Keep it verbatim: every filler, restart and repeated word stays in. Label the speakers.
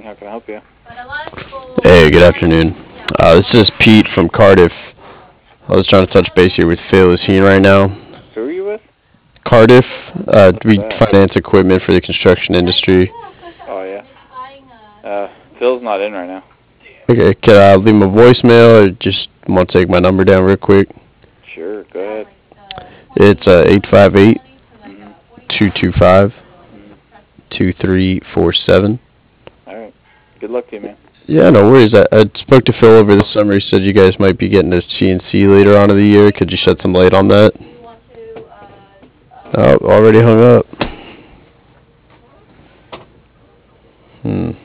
Speaker 1: Speaking. How can I help you?
Speaker 2: Hey, good afternoon. Uh, this is Pete from Cardiff. I was trying to touch base here with Phil. Is he in right now?
Speaker 1: Who are you with?
Speaker 2: Cardiff. Uh,
Speaker 1: What's
Speaker 2: we
Speaker 1: that?
Speaker 2: finance equipment for the construction industry.
Speaker 1: Oh yeah. Uh, Phil's not in right now.
Speaker 2: Okay, can I leave him a voicemail or just want to take my number down real quick?
Speaker 1: Sure. Go ahead.
Speaker 2: It's uh, eight five eight,
Speaker 1: Mhm.
Speaker 2: two two five,
Speaker 1: Mhm.
Speaker 2: two three four seven.
Speaker 1: All right. Good luck to you, man.
Speaker 2: Yeah, no worries. I, I spoke to Phil over the summer. He said you guys might be getting a C N C later on in the year. Could you shed some light on that? Oh, already hung up. Hmm.